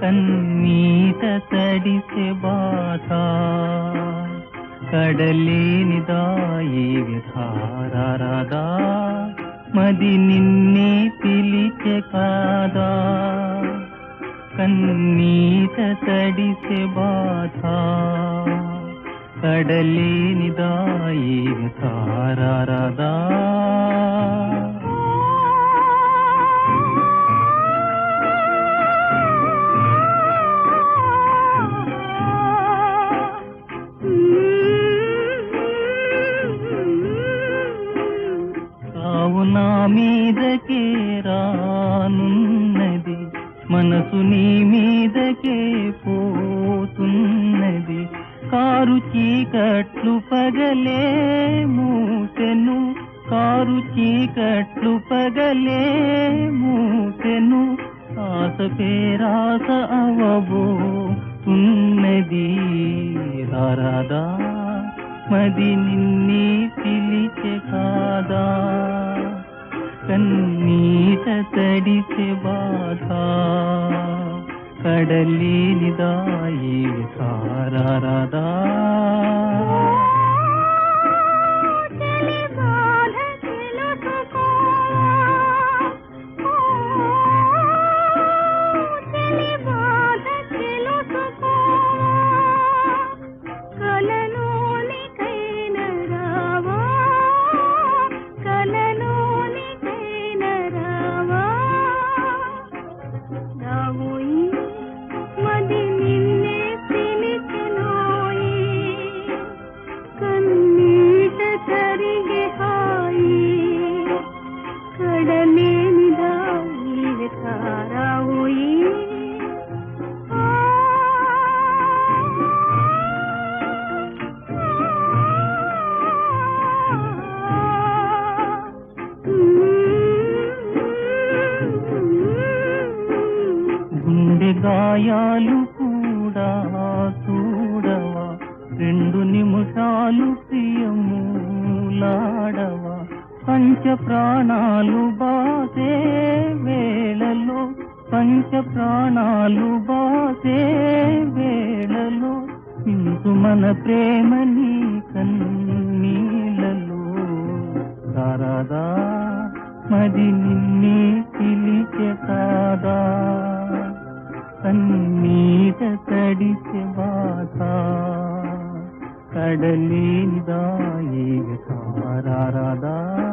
కన్నీట తడిసె బాధ కడలేనిదాయి విధారాదా మది నిన్నే పిలిచె కాదా కన్నీట తడిసె బాధ కడలేనిదాయి విధారాదా నా మీదకే రానున్నది మనసు నీ మీదకే పోతున్నది కారు చీకట్లు పగలే మూసెను కారు చీకట్లు పగలే మూసెను ఆశ పేరాస అవబోతున్నది రారాదా మది నిన్నే పిలిచె కాదా కన్నీట తడిసె బాధ కడలేనిదాయి సారాదా గుండె గాయాలు కూడా చూడవా 2 నిమిషాలు ప్రియములాడవా పంచ ప్రాణాలు బాసే వేళలో పంచ ప్రాణాలు బాసే వేళలో ఇందు మన ప్రేమ నీ కన్నీళ్ళలో రారాదా మది నిన్నే పిలిచె కాదా కన్నీట తడిసె బాధ కడలేనిదాయి సారాదా